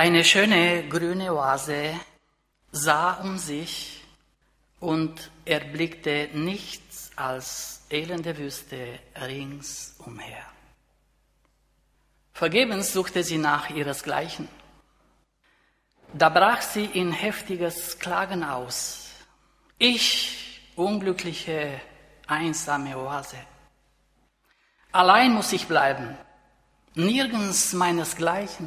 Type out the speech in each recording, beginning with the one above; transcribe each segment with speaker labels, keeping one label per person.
Speaker 1: Eine schöne grüne Oase, sah um sich und erblickte nichts als elende Wüste ringsumher. Vergebens suchte sie nach ihresgleichen. Da brach sie in heftiges Klagen aus. Ich, unglückliche, einsame Oase. Allein muss ich bleiben, nirgends meinesgleichen.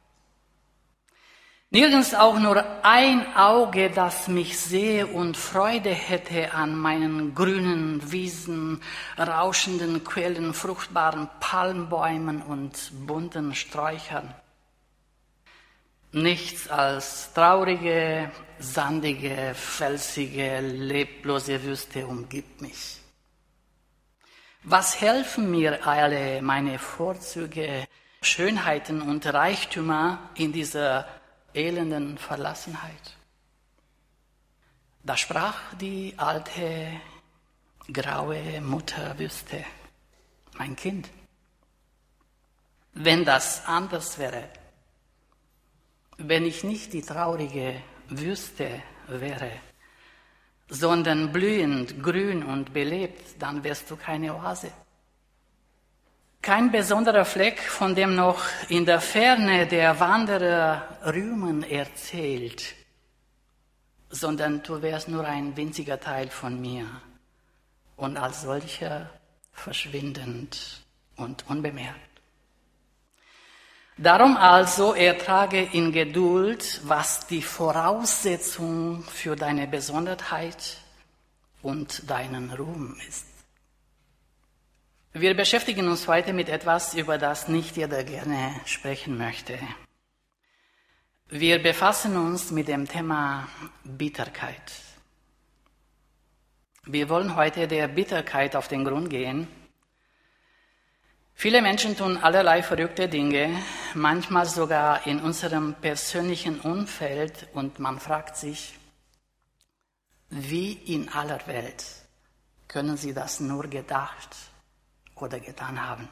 Speaker 1: Nirgends auch nur ein Auge, das mich sehe und Freude hätte an meinen grünen Wiesen, rauschenden Quellen, fruchtbaren Palmbäumen und bunten Sträuchern. Nichts als traurige, sandige, felsige, leblose Wüste umgibt mich. Was helfen mir alle meine Vorzüge, Schönheiten und Reichtümer in dieser elenden Verlassenheit? Da sprach die alte, graue Mutterwüste: Mein Kind, wenn das anders wäre, wenn ich nicht die traurige Wüste wäre, sondern blühend, grün und belebt, dann wärst du keine Oase. Kein besonderer Fleck, von dem noch in der Ferne der Wanderer Rühmen erzählt, sondern du wärst nur ein winziger Teil von mir und als solcher verschwindend und unbemerkt. Darum also ertrage in Geduld, was die Voraussetzung für deine Besonderheit und deinen Ruhm ist. Wir beschäftigen uns heute mit etwas, über das nicht jeder gerne sprechen möchte. Wir befassen uns mit dem Thema Bitterkeit. Wir wollen heute der Bitterkeit auf den Grund gehen. Viele Menschen tun allerlei verrückte Dinge, manchmal sogar in unserem persönlichen Umfeld, und man fragt sich, wie in aller Welt können sie das nur gedacht oder getan haben?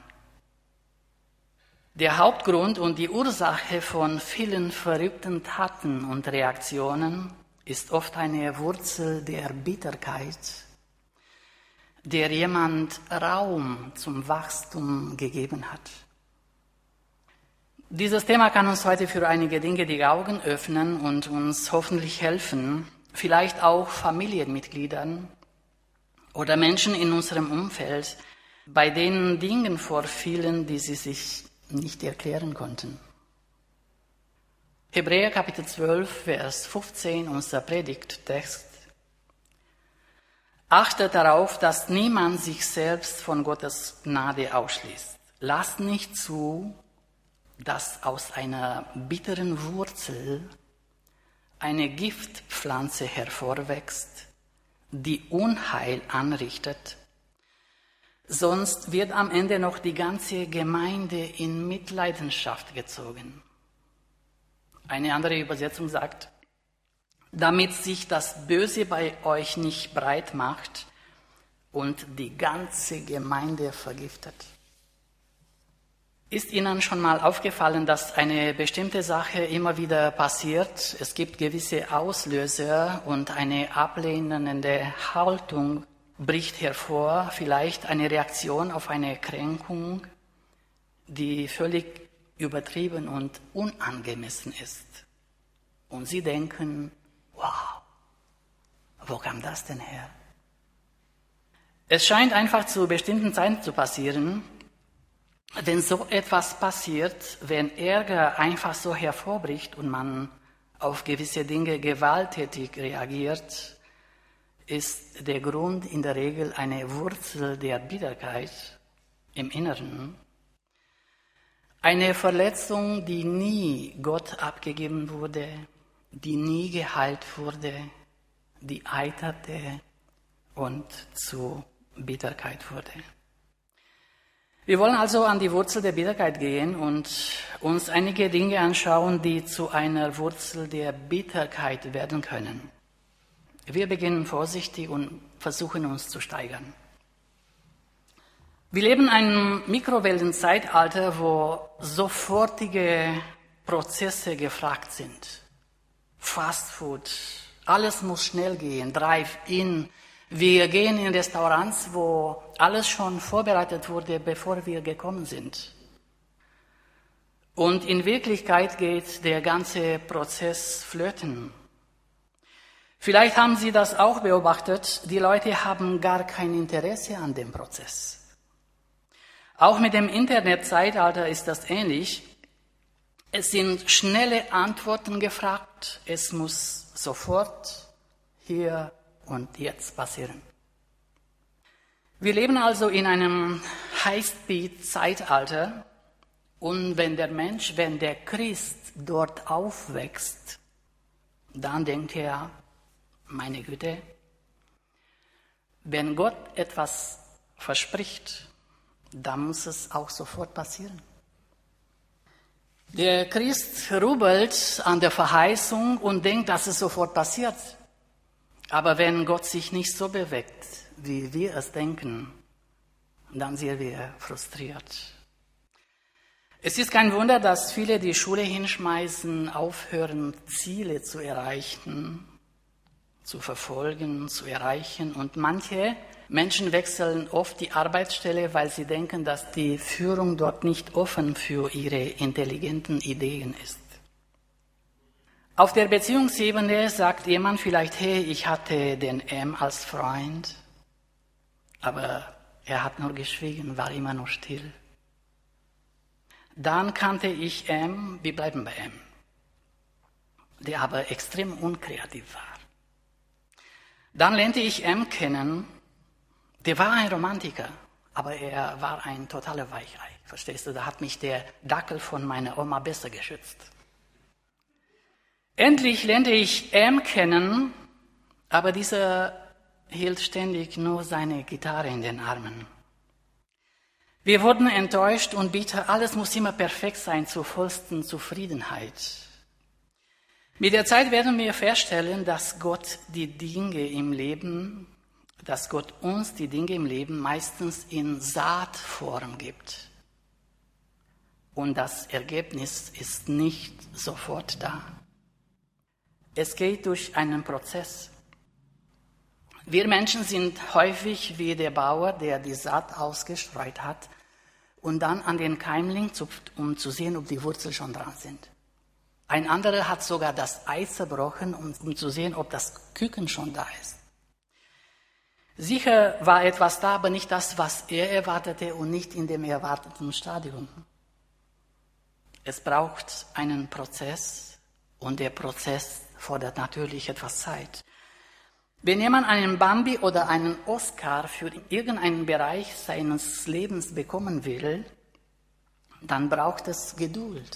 Speaker 1: Der Hauptgrund und die Ursache von vielen verrückten Taten und Reaktionen ist oft eine Wurzel der Bitterkeit, der jemand Raum zum Wachstum gegeben hat. Dieses Thema kann uns heute für einige Dinge die Augen öffnen und uns hoffentlich helfen, vielleicht auch Familienmitgliedern oder Menschen in unserem Umfeld, bei denen Dinge vorfielen, die sie sich nicht erklären konnten. Hebräer Kapitel 12, Vers 15, unser Predigttext. Achtet darauf, dass niemand sich selbst von Gottes Gnade ausschließt. Lasst nicht zu, dass aus einer bitteren Wurzel eine Giftpflanze hervorwächst, die Unheil anrichtet. Sonst wird am Ende noch die ganze Gemeinde in Mitleidenschaft gezogen. Eine andere Übersetzung sagt: Damit sich das Böse bei euch nicht breit macht und die ganze Gemeinde vergiftet. Ist Ihnen schon mal aufgefallen, dass eine bestimmte Sache immer wieder passiert? Es gibt gewisse Auslöser und eine ablehnende Haltung bricht hervor, vielleicht eine Reaktion auf eine Kränkung, die völlig übertrieben und unangemessen ist. Und Sie denken: Wow, wo kam das denn her? Es scheint einfach zu bestimmten Zeiten zu passieren. Wenn so etwas passiert, wenn Ärger einfach so hervorbricht und man auf gewisse Dinge gewalttätig reagiert, ist der Grund in der Regel eine Wurzel der Bitterkeit im Inneren. Eine Verletzung, die nie Gott abgegeben wurde, die nie geheilt wurde, die eiterte und zu Bitterkeit wurde. Wir wollen also an die Wurzel der Bitterkeit gehen und uns einige Dinge anschauen, die zu einer Wurzel der Bitterkeit werden können. Wir beginnen vorsichtig und versuchen uns zu steigern. Wir leben in einem Mikrowellenzeitalter, wo sofortige Prozesse gefragt sind. Fast Food, alles muss schnell gehen, Drive-In. Wir gehen in Restaurants, wo alles schon vorbereitet wurde, bevor wir gekommen sind. Und in Wirklichkeit geht der ganze Prozess flöten. Vielleicht haben Sie das auch beobachtet, die Leute haben gar kein Interesse an dem Prozess. Auch mit dem Internetzeitalter ist das ähnlich. Es sind schnelle Antworten gefragt, es muss sofort hier und jetzt passieren. Wir leben also in einem Highspeed-Zeitalter und wenn der Christ dort aufwächst, dann denkt er, meine Güte, wenn Gott etwas verspricht, dann muss es auch sofort passieren. Der Christ rubelt an der Verheißung und denkt, dass es sofort passiert. Aber wenn Gott sich nicht so bewegt, wie wir es denken, dann sind wir frustriert. Es ist kein Wunder, dass viele die Schule hinschmeißen, aufhören, Ziele zu erreichen, zu verfolgen, zu erreichen. Und manche Menschen wechseln oft die Arbeitsstelle, weil sie denken, dass die Führung dort nicht offen für ihre intelligenten Ideen ist. Auf der Beziehungsebene sagt jemand vielleicht, hey, ich hatte den M als Freund, aber er hat nur geschwiegen, war immer noch still. Dann kannte ich M, wir bleiben bei M, der aber extrem unkreativ war. Dann lernte ich M kennen, der war ein Romantiker, aber er war ein totaler Weichei. Verstehst du, da hat mich der Dackel von meiner Oma besser geschützt. Endlich lernte ich M kennen, aber dieser hielt ständig nur seine Gitarre in den Armen. Wir wurden enttäuscht und bitter, alles muss immer perfekt sein zur vollsten Zufriedenheit. Mit der Zeit werden wir feststellen, dass Gott uns die Dinge im Leben meistens in Saatform gibt. Und das Ergebnis ist nicht sofort da. Es geht durch einen Prozess. Wir Menschen sind häufig wie der Bauer, der die Saat ausgestreut hat und dann an den Keimling zupft, um zu sehen, ob die Wurzeln schon dran sind. Ein anderer hat sogar das Ei zerbrochen, um zu sehen, ob das Küken schon da ist. Sicher war etwas da, aber nicht das, was er erwartete und nicht in dem erwarteten Stadium. Es braucht einen Prozess und der Prozess fordert natürlich etwas Zeit. Wenn jemand einen Bambi oder einen Oscar für irgendeinen Bereich seines Lebens bekommen will, dann braucht es Geduld.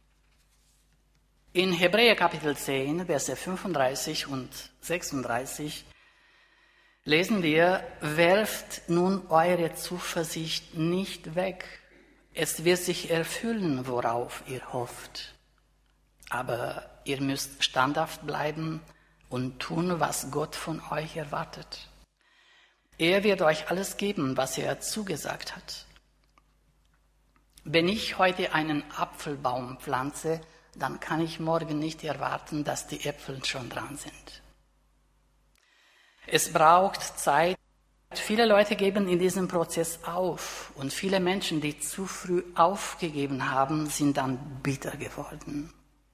Speaker 1: In Hebräer Kapitel 10, Verse 35 und 36 lesen wir, werft nun eure Zuversicht nicht weg. Es wird sich erfüllen, worauf ihr hofft. Aber ihr müsst standhaft bleiben und tun, was Gott von euch erwartet. Er wird euch alles geben, was er zugesagt hat. Wenn ich heute einen Apfelbaum pflanze, dann kann ich morgen nicht erwarten, dass die Äpfel schon dran sind. Es braucht Zeit. Viele Leute geben in diesem Prozess auf und viele Menschen, die zu früh aufgegeben haben, sind dann bitter geworden.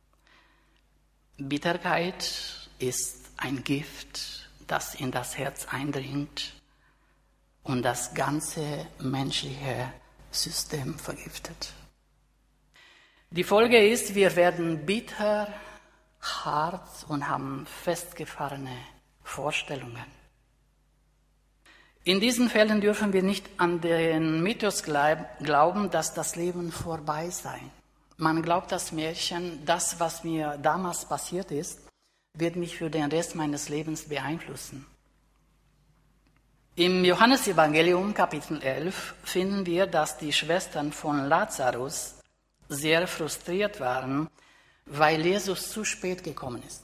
Speaker 1: Bitterkeit ist ein Gift, das in das Herz eindringt und das ganze menschliche System vergiftet. Die Folge ist, wir werden bitter, hart und haben festgefahrene Vorstellungen. In diesen Fällen dürfen wir nicht an den Mythos glauben, dass das Leben vorbei sei. Man glaubt das Märchen, das, was mir damals passiert ist, wird mich für den Rest meines Lebens beeinflussen. Im Johannesevangelium Kapitel 11 finden wir, dass die Schwestern von Lazarus sehr frustriert waren, weil Jesus zu spät gekommen ist.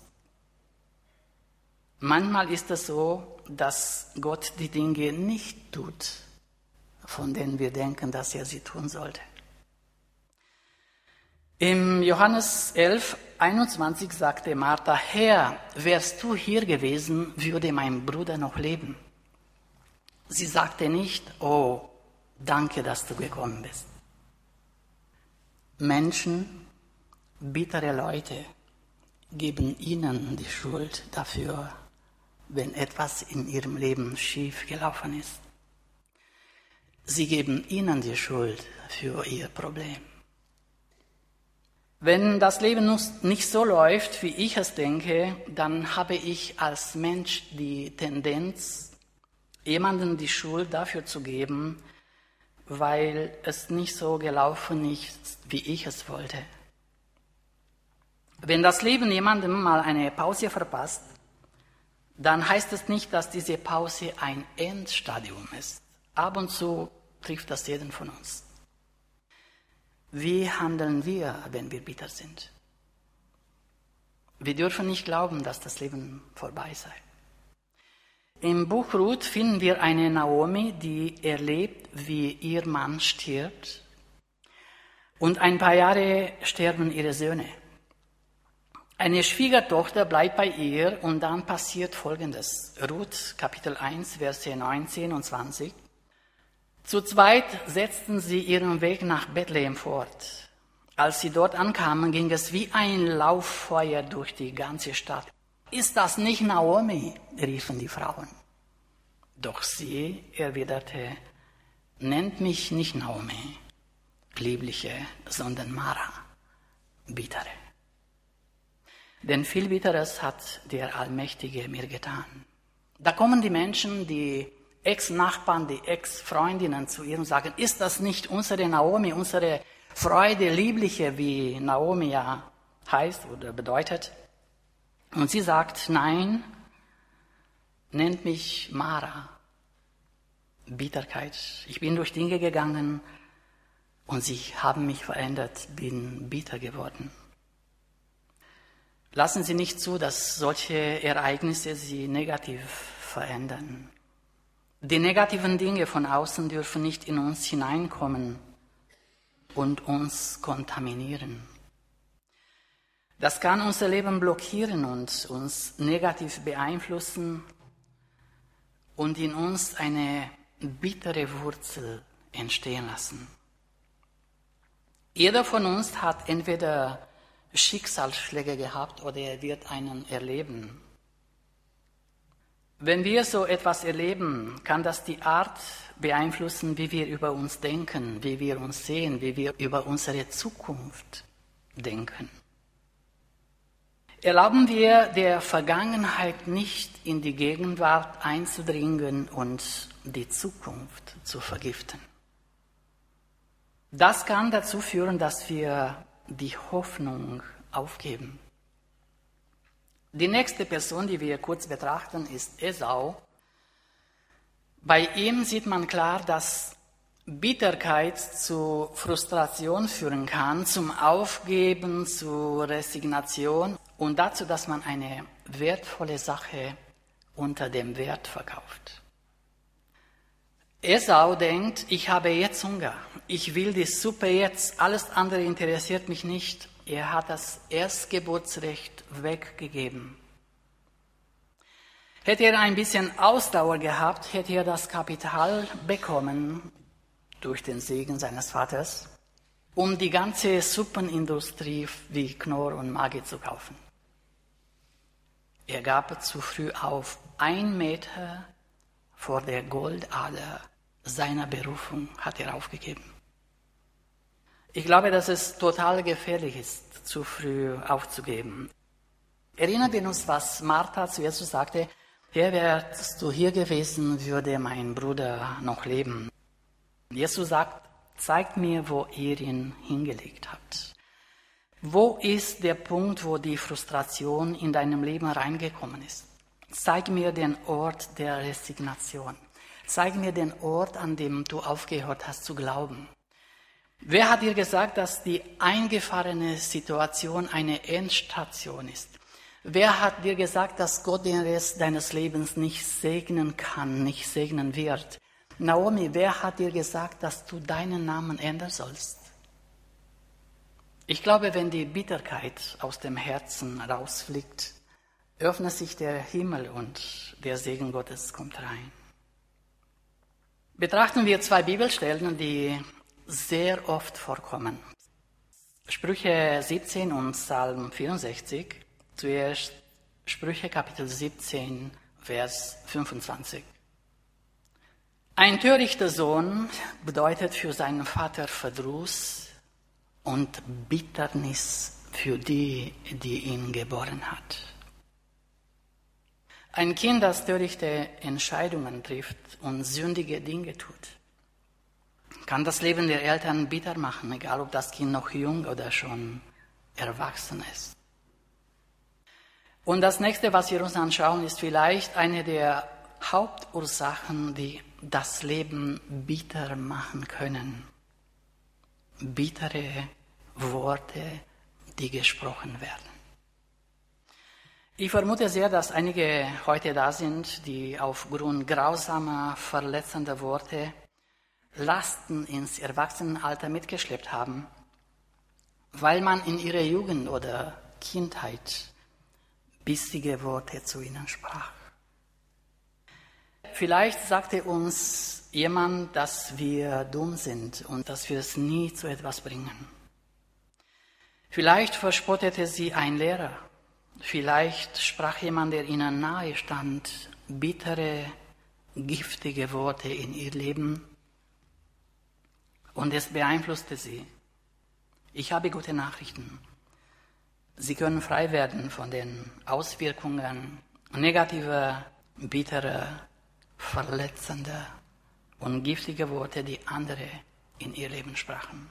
Speaker 1: Manchmal ist es so, dass Gott die Dinge nicht tut, von denen wir denken, dass er sie tun sollte. Im Johannes 11:21 sagte Martha: Herr, wärst du hier gewesen, würde mein Bruder noch leben. Sie sagte nicht: Oh, danke, dass du gekommen bist. Menschen, bittere Leute, geben ihnen die Schuld dafür, wenn etwas in ihrem Leben schief gelaufen ist. Sie geben ihnen die Schuld für ihr Problem. Wenn das Leben nicht so läuft, wie ich es denke, dann habe ich als Mensch die Tendenz, jemandem die Schuld dafür zu geben, weil es nicht so gelaufen ist, wie ich es wollte. Wenn das Leben jemandem mal eine Pause verpasst, dann heißt es nicht, dass diese Pause ein Endstadium ist. Ab und zu trifft das jeden von uns. Wie handeln wir, wenn wir bitter sind? Wir dürfen nicht glauben, dass das Leben vorbei sei. Im Buch Ruth finden wir eine Naomi, die erlebt, wie ihr Mann stirbt. Und ein paar Jahre sterben ihre Söhne. Eine Schwiegertochter bleibt bei ihr und dann passiert Folgendes. Ruth, Kapitel 1, Verse 19 und 20. Zu zweit setzten sie ihren Weg nach Bethlehem fort. Als sie dort ankamen, ging es wie ein Lauffeuer durch die ganze Stadt. Ist das nicht Naomi? Riefen die Frauen. Doch sie erwiderte: Nennt mich nicht Naomi, Liebliche, sondern Mara, Bittere. Denn viel Bitteres hat der Allmächtige mir getan. Da kommen die Menschen, die Ex-Nachbarn, die Ex-Freundinnen zu ihr und sagen: Ist das nicht unsere Naomi, unsere Freude, Liebliche, wie Naomi ja heißt oder bedeutet? Und sie sagt: Nein, nennt mich Mara, Bitterkeit. Ich bin durch Dinge gegangen und sie haben mich verändert, bin bitter geworden. Lassen Sie nicht zu, dass solche Ereignisse Sie negativ verändern. Die negativen Dinge von außen dürfen nicht in uns hineinkommen und uns kontaminieren. Das kann unser Leben blockieren und uns negativ beeinflussen und in uns eine bittere Wurzel entstehen lassen. Jeder von uns hat entweder Schicksalsschläge gehabt oder er wird einen erleben. Wenn wir so etwas erleben, kann das die Art beeinflussen, wie wir über uns denken, wie wir uns sehen, wie wir über unsere Zukunft denken. Erlauben wir der Vergangenheit nicht in die Gegenwart einzudringen und die Zukunft zu vergiften. Das kann dazu führen, dass wir die Hoffnung aufgeben. Die nächste Person, die wir kurz betrachten, ist Esau. Bei ihm sieht man klar, dass Bitterkeit zu Frustration führen kann, zum Aufgeben, zu Resignation und dazu, dass man eine wertvolle Sache unter dem Wert verkauft. Esau denkt: Ich habe jetzt Hunger, ich will die Suppe jetzt, alles andere interessiert mich nicht. Er hat das Erstgeburtsrecht weggegeben. Hätte er ein bisschen Ausdauer gehabt, hätte er das Kapital bekommen durch den Segen seines Vaters, um die ganze Suppenindustrie wie Knorr und Maggi zu kaufen. Er gab zu früh auf, 1 Meter vor der Goldader seiner Berufung hat er aufgegeben. Ich glaube, dass es total gefährlich ist, zu früh aufzugeben. Erinnern wir uns, was Martha zu Jesus sagte: Herr, wärst du hier gewesen, würde mein Bruder noch leben. Jesus sagt: Zeigt mir, wo ihr ihn hingelegt habt. Wo ist der Punkt, wo die Frustration in deinem Leben reingekommen ist? Zeig mir den Ort der Resignation. Zeig mir den Ort, an dem du aufgehört hast zu glauben. Wer hat dir gesagt, dass die eingefahrene Situation eine Endstation ist? Wer hat dir gesagt, dass Gott den Rest deines Lebens nicht segnen kann, nicht segnen wird? Naomi, wer hat dir gesagt, dass du deinen Namen ändern sollst? Ich glaube, wenn die Bitterkeit aus dem Herzen rausfliegt, öffnet sich der Himmel und der Segen Gottes kommt rein. Betrachten wir 2 Bibelstellen, die sehr oft vorkommen. Sprüche 17 und Psalm 64. Zuerst Sprüche Kapitel 17, Vers 25. Ein törichter Sohn bedeutet für seinen Vater Verdruss und Bitternis für die, die ihn geboren hat. Ein Kind, das törichte Entscheidungen trifft und sündige Dinge tut, kann das Leben der Eltern bitter machen, egal ob das Kind noch jung oder schon erwachsen ist. Und das nächste, was wir uns anschauen, ist vielleicht eine der Hauptursachen, die das Leben bitter machen können. Bittere Worte, die gesprochen werden. Ich vermute sehr, dass einige heute da sind, die aufgrund grausamer, verletzender Worte Lasten ins Erwachsenenalter mitgeschleppt haben, weil man in ihrer Jugend oder Kindheit bissige Worte zu ihnen sprach. Vielleicht sagte uns jemand, dass wir dumm sind und dass wir es nie zu etwas bringen. Vielleicht verspottete sie ein Lehrer. Vielleicht sprach jemand, der ihnen nahe stand, bittere, giftige Worte in ihr Leben. Und es beeinflusste sie. Ich habe gute Nachrichten. Sie können frei werden von den Auswirkungen negativer, bitterer, verletzender und giftiger Worte, die andere in ihr Leben sprachen.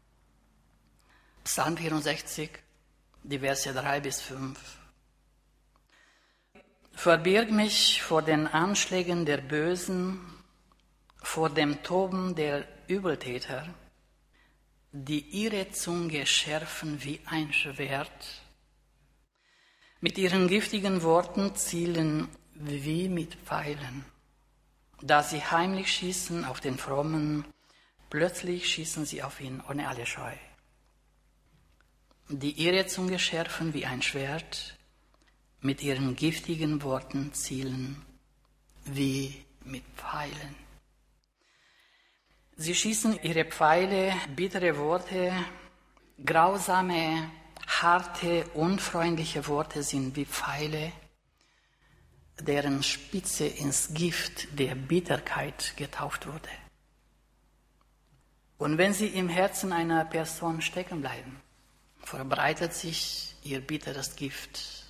Speaker 1: Psalm 64, die Verse 3 bis 5. Verbirg mich vor den Anschlägen der Bösen, vor dem Toben der Übeltäter, die ihre Zunge schärfen wie ein Schwert, mit ihren giftigen Worten zielen wie mit Pfeilen. Da sie heimlich schießen auf den Frommen, plötzlich schießen sie auf ihn ohne alle Scheu. Die ihre Zunge schärfen wie ein Schwert, mit ihren giftigen Worten zielen wie mit Pfeilen. Sie schießen ihre Pfeile, bittere Worte, grausame, harte, unfreundliche Worte sind wie Pfeile, deren Spitze ins Gift der Bitterkeit getaucht wurde. Und wenn sie im Herzen einer Person stecken bleiben, verbreitet sich ihr bitteres Gift.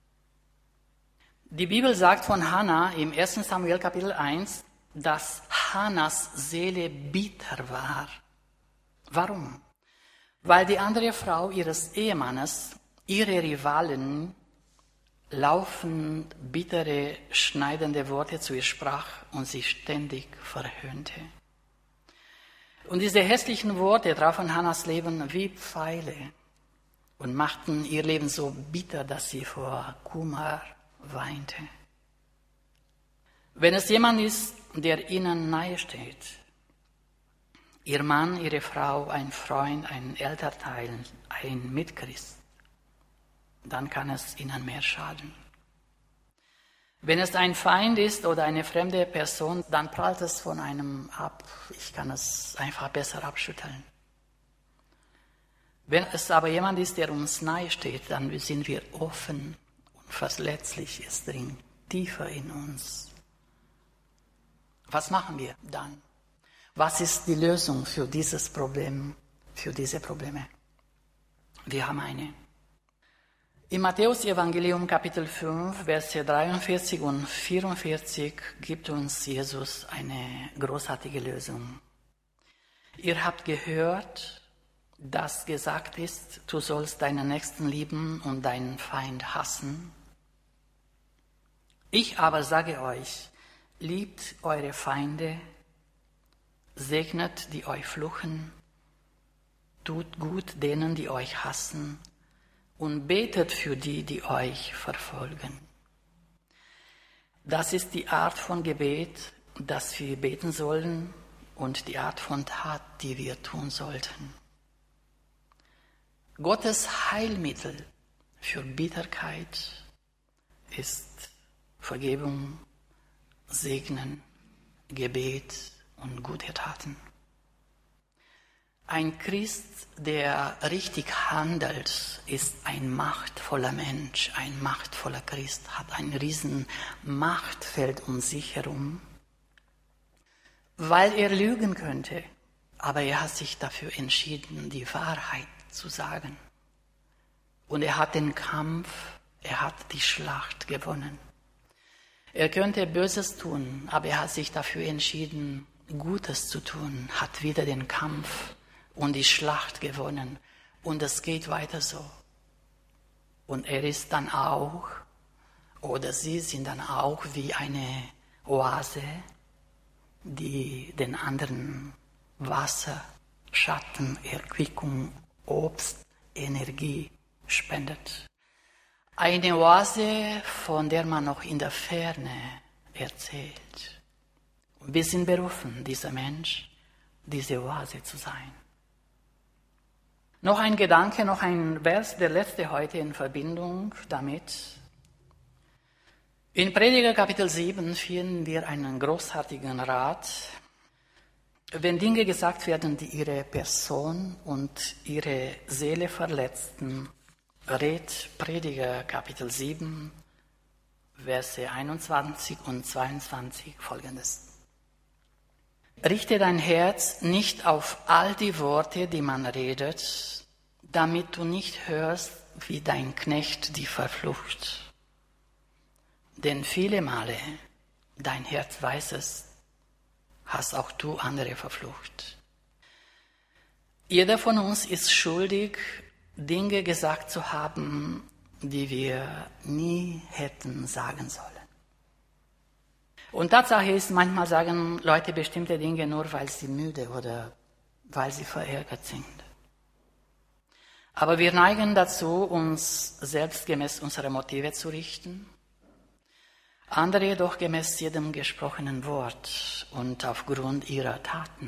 Speaker 1: Die Bibel sagt von Hannah im 1. Samuel Kapitel 1, dass Hannas Seele bitter war. Warum? Weil die andere Frau ihres Ehemannes, ihre Rivalen, laufend bittere, schneidende Worte zu ihr sprach und sie ständig verhöhnte. Und diese hässlichen Worte trafen Hannas Leben wie Pfeile und machten ihr Leben so bitter, dass sie vor Kummer weinte. Wenn es jemand ist, der ihnen nahe steht, ihr Mann, ihre Frau, ein Freund, ein Elternteil, ein Mitchrist, dann kann es ihnen mehr schaden. Wenn es ein Feind ist oder eine fremde Person, dann prallt es von einem ab. Ich kann es einfach besser abschütteln. Wenn es aber jemand ist, der uns nahe steht, dann sind wir offen und verletzlich. Es dringt tiefer in uns. Was machen wir dann? Was ist die Lösung für dieses Problem, für diese Probleme? Wir haben eine. Im Matthäus-Evangelium Kapitel 5, Verse 43 und 44 gibt uns Jesus eine großartige Lösung. Ihr habt gehört, dass gesagt ist, du sollst deinen Nächsten lieben und deinen Feind hassen. Ich aber sage euch, liebt eure Feinde, segnet, die euch fluchen, tut gut denen, die euch hassen, und betet für die, die euch verfolgen. Das ist die Art von Gebet, das wir beten sollen, und die Art von Tat, die wir tun sollten. Gottes Heilmittel für Bitterkeit ist Vergebung, Segnen, Gebet und gute Taten. Ein Christ, der richtig handelt, ist ein machtvoller Mensch, ein machtvoller Christ, hat ein riesen Machtfeld um sich herum, weil er lügen könnte, aber er hat sich dafür entschieden, die Wahrheit zu sagen. Und er hat den Kampf, er hat die Schlacht gewonnen. Er könnte Böses tun, aber er hat sich dafür entschieden, Gutes zu tun, hat wieder den Kampf und die Schlacht gewonnen. Und es geht weiter so. Und er ist dann auch, oder sie sind dann auch wie eine Oase, die den anderen Wasser, Schatten, Erquickung, Obst, Energie spendet. Eine Oase, von der man noch in der Ferne erzählt. Und wir sind berufen, dieser Mensch, diese Oase zu sein. Noch ein Gedanke, noch ein Vers, der letzte heute in Verbindung damit. In Prediger Kapitel 7 finden wir einen großartigen Rat. Wenn Dinge gesagt werden, die ihre Person und ihre Seele verletzten, rät Prediger Kapitel 7, Verse 21 und 22 folgendes. Richte dein Herz nicht auf all die Worte, die man redet, damit du nicht hörst, wie dein Knecht die verflucht. Denn viele Male, dein Herz weiß es, hast auch du andere verflucht. Jeder von uns ist schuldig, Dinge gesagt zu haben, die wir nie hätten sagen sollen. Und Tatsache ist, manchmal sagen Leute bestimmte Dinge nur, weil sie müde oder weil sie verärgert sind. Aber wir neigen dazu, uns selbst gemäß unserer Motive zu richten, andere jedoch gemäß jedem gesprochenen Wort und aufgrund ihrer Taten.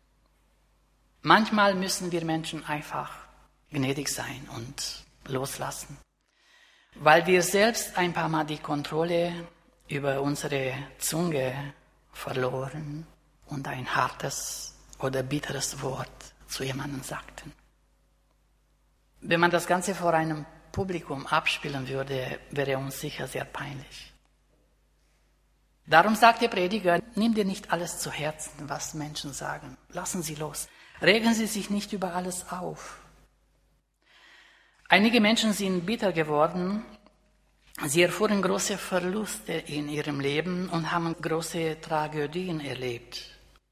Speaker 1: Manchmal müssen wir Menschen einfach gnädig sein und loslassen, weil wir selbst ein paar Mal die Kontrolle über unsere Zunge verloren und ein hartes oder bitteres Wort zu jemandem sagten. Wenn man das Ganze vor einem Publikum abspielen würde, wäre uns sicher sehr peinlich. Darum sagt der Prediger, nimm dir nicht alles zu Herzen, was Menschen sagen. Lassen Sie los. Regen Sie sich nicht über alles auf. Einige Menschen sind bitter geworden. Sie erfuhren große Verluste in ihrem Leben und haben große Tragödien erlebt.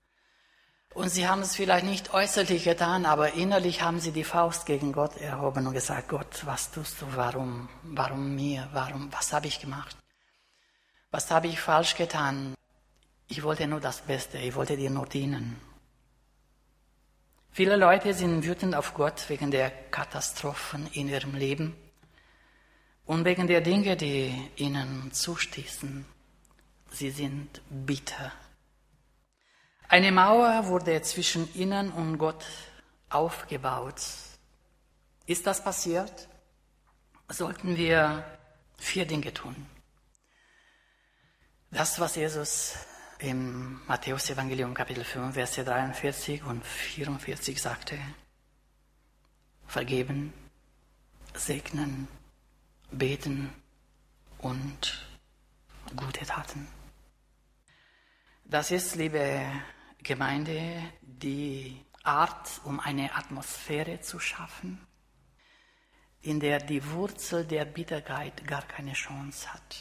Speaker 1: Und sie haben es vielleicht nicht äußerlich getan, aber innerlich haben sie die Faust gegen Gott erhoben und gesagt, Gott, was tust du, warum mir, was habe ich gemacht? Was habe ich falsch getan? Ich wollte nur das Beste, ich wollte dir nur dienen. Viele Leute sind wütend auf Gott wegen der Katastrophen in ihrem Leben und wegen der Dinge, die ihnen zustießen. Sie sind bitter. Eine Mauer wurde zwischen ihnen und Gott aufgebaut. Ist das passiert? Sollten wir 4 Dinge tun. Das, was Jesus im Matthäus-Evangelium Kapitel 5, Verse 43 und 44 sagte. Vergeben, segnen, beten und gute Taten. Das ist, liebe Gemeinde, die Art, um eine Atmosphäre zu schaffen, in der die Wurzel der Bitterkeit gar keine Chance hat.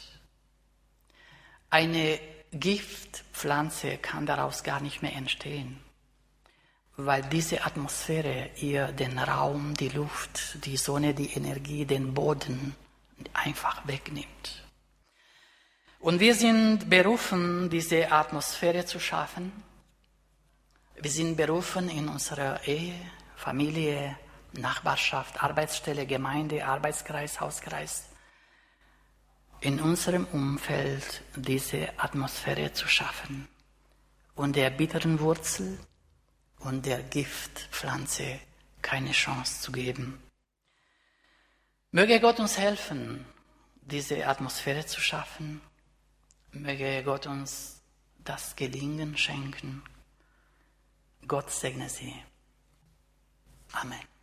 Speaker 1: Eine Giftpflanze kann daraus gar nicht mehr entstehen, weil diese Atmosphäre ihr den Raum, die Luft, die Sonne, die Energie, den Boden einfach wegnimmt. Und wir sind berufen, diese Atmosphäre zu schaffen. Wir sind berufen in unserer Ehe, Familie, Nachbarschaft, Arbeitsstelle, Gemeinde, Arbeitskreis, Hauskreis, in unserem Umfeld diese Atmosphäre zu schaffen und der bitteren Wurzel und der Giftpflanze keine Chance zu geben. Möge Gott uns helfen, diese Atmosphäre zu schaffen. Möge Gott uns das Gelingen schenken. Gott segne Sie. Amen.